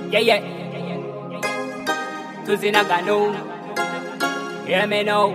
Yeah, yeah. Tuzinagano. Hear me now.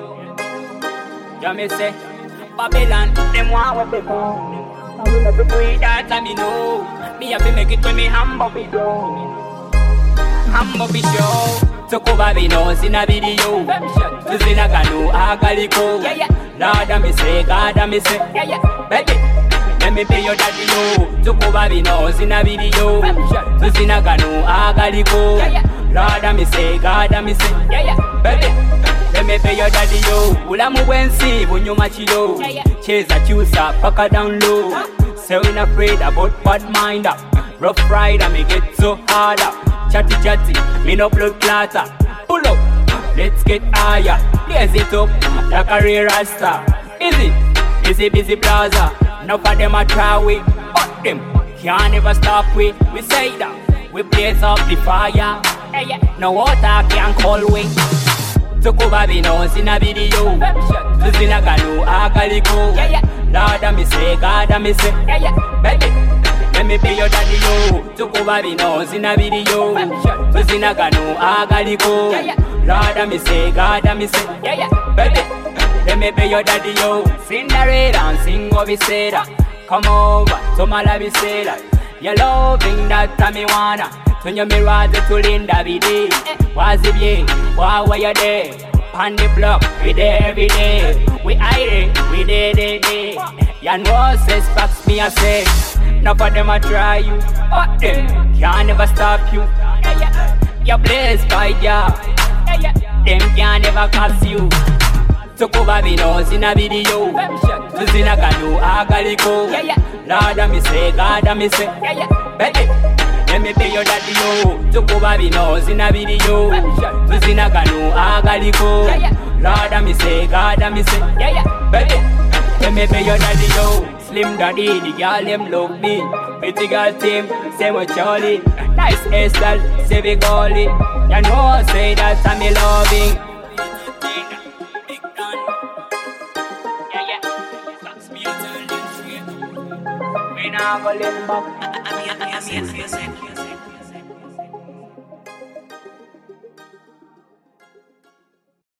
You me say, Babylon, them want what they want. I will never do it, that I me know. Me have to make it when me humble be down. Humble be show. Took over the nose in a video. Tuzinagano, Agaliko. Yeah, yeah. Lord, I me say, God, I me say. Yeah, yeah. Baby. Let me pay your daddy, yo. Took over the nose in a video. Tuzinagano, Agaliko. Yeah, yeah. Lord, I me say, God, I me say. Yeah, yeah. Baby. Let me pay your daddy, yo. Ulamu wensi, bunyuma chido. Chase a chusa, paka down low. Say we not afraid about bad mind up. Rough rider, me get so harder. Chatty chatty, me no blood clatter. Pull up, let's get higher. Blaze it up, like a real rasta. Easy, busy plaza. Enough of them a try we, but them can't never stop we. We say that, we blaze up the fire. No water can call we. Took over the nose in a video. Tuzinagano, Agaliko. Lord, I me say, God, I me say. Baby, let me be your daddy, yo. Took over the nose in a video. Tuzinagano, Agaliko. Lord, I me say, God, I me say. Baby, let me be your daddy, yo. Cinderella and sing what we say that. Come over, to my love, we say that. You're loving that time you wanna. When you mirror the to Linda BD. Was it ye? Why were you there? On the block, we there every day. We hiding, we there. Yan Roses packs me a say. Enough of them a try you, but them can't never stop you. You're blessed by ya. Them can't never catch you. Took over the nose in a video. Tuzinagano, Agaliko. Lord, I me say, God, I me say. Baby, let me pay your daddy, yo. Took over the nose in a video. Tuzinagano, Agaliko. Lord, I me say, God, I me say. Baby, let me pay your daddy, yo. Slim daddy, the girl them love me. Pretty girl team, same with Charlie. Nice hairstyle, say we goalie. You know I say that I'm loving. We not go limbo.